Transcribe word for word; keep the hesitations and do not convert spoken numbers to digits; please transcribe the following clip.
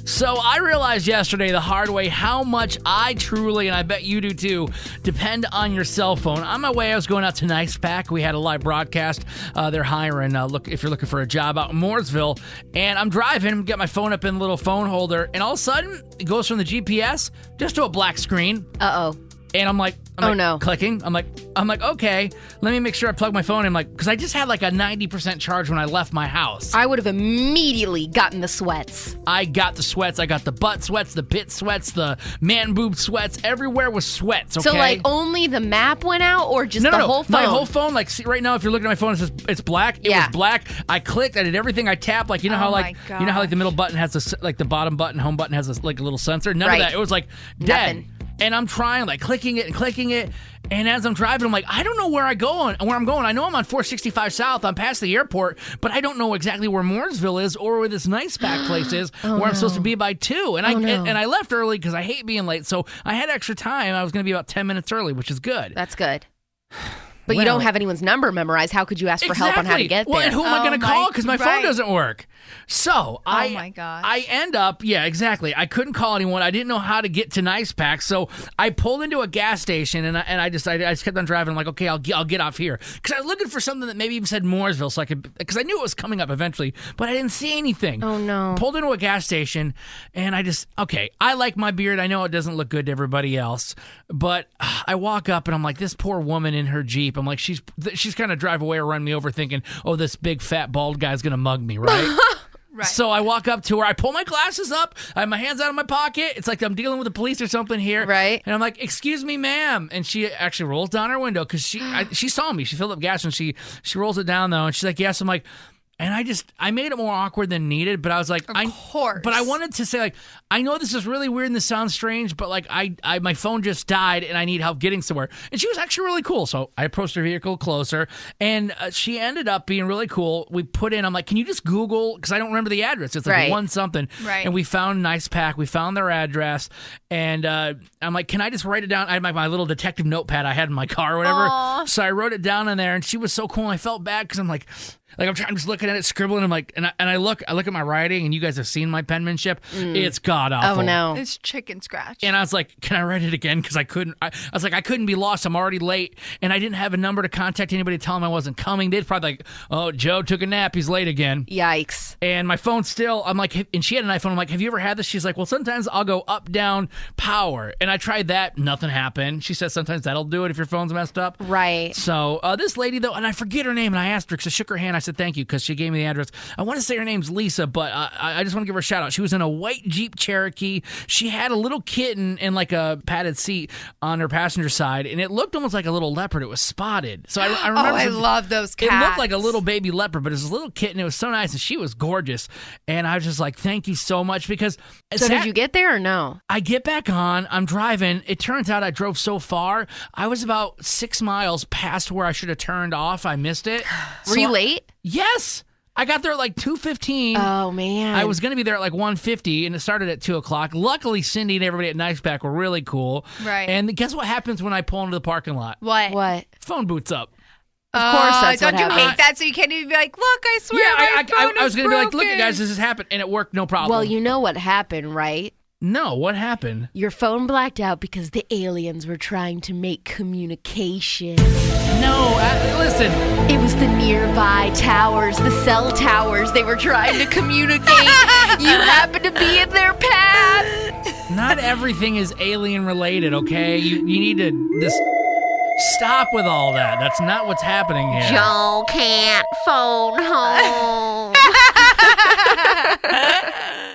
So I realized yesterday the hard way how much I truly, and I bet you do too, depend on your cell phone. On my way, I was going out to NicePack. We had a live broadcast. Uh, they're hiring, uh, look if you're looking for a job out in Mooresville. And I'm driving, get my phone up in a little phone holder, and all of a sudden, it goes from the G P S just to a black screen. Uh-oh. And I'm like, I'm oh like, no. clicking. I'm like, I'm like, okay, let me make sure I plug my phone in. Like, because I just had like a ninety percent charge when I left my house. I would have immediately gotten the sweats. I got the sweats. I got the butt sweats, the pit sweats, the man boob sweats. Everywhere was sweats, okay? So, like, only the map went out or just no, the no, no. whole phone? My whole phone, like, see, right now, if you're looking at my phone, it says it's black. It Yeah. was black. I clicked. I did everything. I tapped. Like, you know Oh how, my like, you know how, like, the middle button has a, like, the bottom button, home button has a, like, a little sensor? None Right. of that. It was, like, dead. Nothing. And I'm trying, like, clicking it and clicking it. And as I'm driving, I'm like, I don't know where I go and where I'm going. I know I'm on four sixty-five South. I'm past the airport, but I don't know exactly where Mooresville is or where this NicePack place is, Oh, where I'm no. supposed to be by two. And I Oh, no. and, and I left early because I hate being late. So I had extra time. I was going to be about ten minutes early, which is good. That's good. But you Well- don't have anyone's number memorized. How could you ask for help on how to Exactly. get there? Well, and who am I Oh going to my- call? Because my phone right. doesn't work. So I, my gosh. I end up, yeah, exactly. I couldn't call anyone. I didn't know how to get to NicePack, so I pulled into a gas station and I, and I decided I just kept on driving. I'm like, okay, I'll get, I'll get off here because I was looking for something that maybe even said Mooresville, so I could because I knew it was coming up eventually, but I didn't see anything. Oh, no. Pulled into a gas station and I just okay. I like my beard. I know it doesn't look good to everybody else, but uh, I walk up and I'm like, this poor woman in her Jeep. I'm like, she's she's kind of drive away or run me over, thinking, oh, this big fat bald guy's gonna mug me, right? Right. So I walk up to her. I pull my glasses up. I have my hands out of my pocket. It's like I'm dealing with the police or something here. Right. And I'm like, excuse me, ma'am. And she actually rolls down her window because she I, she saw me. She filled up gas and she she rolls it down though. And she's like, yes. I'm like, and I just I made it more awkward than needed. But I was like, Of I course. But I wanted to say like, I know this is really weird and this sounds strange, but like I, I my phone just died and I need help getting somewhere. And she was actually really cool. So I approached her vehicle closer and uh, she ended up being really cool. We put in, I'm like, can you just Google, because I don't remember the address. It's like Right. one something. Right. And we found NicePack. We found their address. And uh, I'm like, can I just write it down? I had my, my little detective notepad I had in my car or whatever. Aw. So I wrote it down in there and she was so cool. And I felt bad because I'm like, like I'm, trying, I'm just looking at it, scribbling. I'm like, and I, and I look, I look at my writing, and you guys have seen my penmanship. It's god awful. Oh, no. It's chicken scratch. And I was like, can I write it again? Because I couldn't. I, I was like, I couldn't be lost. I'm already late, and I didn't have a number to contact anybody to tell them I wasn't coming. They'd probably like, oh, Joe took a nap. He's late again. Yikes. And my phone still, I'm like, and she had an iPhone. I'm like, have you ever had this? She's like, well, sometimes I'll go up, down, power. And I tried that. Nothing happened. She said sometimes that'll do it if your phone's messed up. Right. So uh, this lady, though, and I forget her name, and I asked her because I shook her hand. I said thank you because she gave me the address. I want to say her name's Lisa, but uh, I I just want to give her a shout out. She was in a white Jeep Cherokee. She had a little kitten in like a padded seat on her passenger side, and it looked almost like a little leopard. It was spotted. So I, I oh, remember. I love those It cats. looked like a little baby leopard, but it was a little kitten. It was so nice, and she was gorgeous. And I was just like, thank you so much because. So Sat- did you get there or no? I get back on. I'm driving. It turns out I drove so far. I was about six miles past where I should have turned off. I missed it. Were So you I- late? Yes. I got there at like two fifteen. Oh, man. I was going to be there at like one fifty, and it started at two o'clock. Luckily, Cindy and everybody at NicePack were really cool. Right. And guess what happens when I pull into the parking lot? What? What? Phone boots up. Of course Uh, that's don't what you happens. hate that? So you can't even be like, look, I swear Yeah, my I, I, phone I, I was is going to be like, look, broken." guys, this has happened. And it worked, no problem. Well, you know what happened, right? No, what happened? Your phone blacked out because the aliens were trying to make communication. No, I, listen. It was the nearby towers, the cell towers. They were trying to communicate. You happened to be in their path. Not everything is alien related, okay? You you need to this stop with all that. That's not what's happening here. Joe can't phone home.